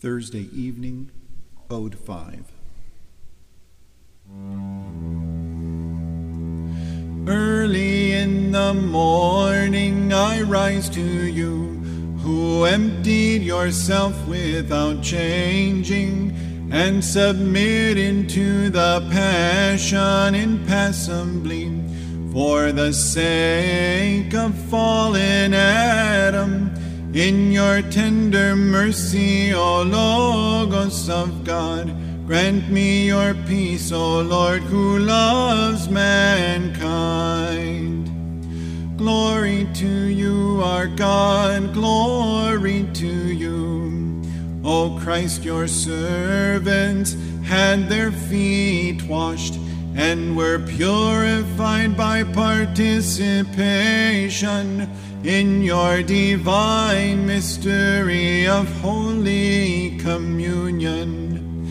Thursday evening, Ode 5. Early in the morning I rise to you, who emptied yourself without changing, and submit into the passion impassibly, for the sake of fallen Adam. In your tender mercy, O Logos of God, grant me your peace, O Lord, who loves mankind. Glory to you, our God, glory to you. O Christ, your servants had their feet washed, and were purified by participation in your divine mystery of Holy Communion.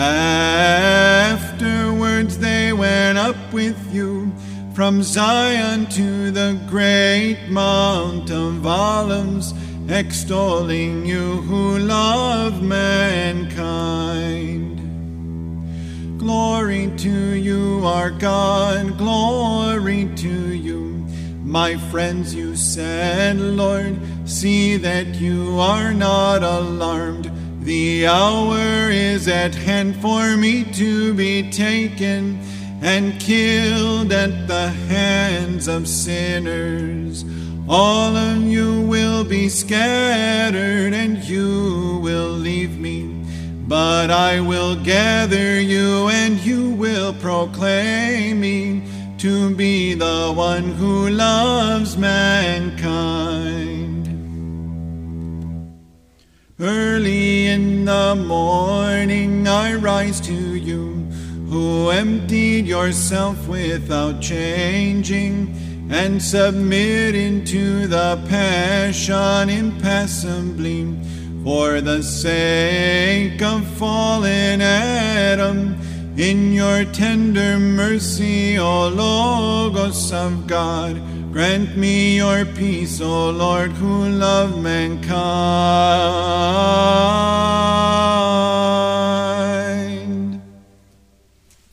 Afterwards they went up with you from Zion to the great Mount of Olives, extolling you who love mankind. Glory to you, our God, glory to you. My friends, you said, Lord, see that you are not alarmed. The hour is at hand for me to be taken and killed at the hands of sinners. All of you will be scattered, and you will leave me. But I will gather you, and you will proclaim me to be the one who loves mankind. Early in the morning I rise to you, who emptied yourself without changing, and submit into the passion impassibly, for the sake of fallen Adam. In your tender mercy, O Logos of God, grant me your peace, O Lord, who love mankind.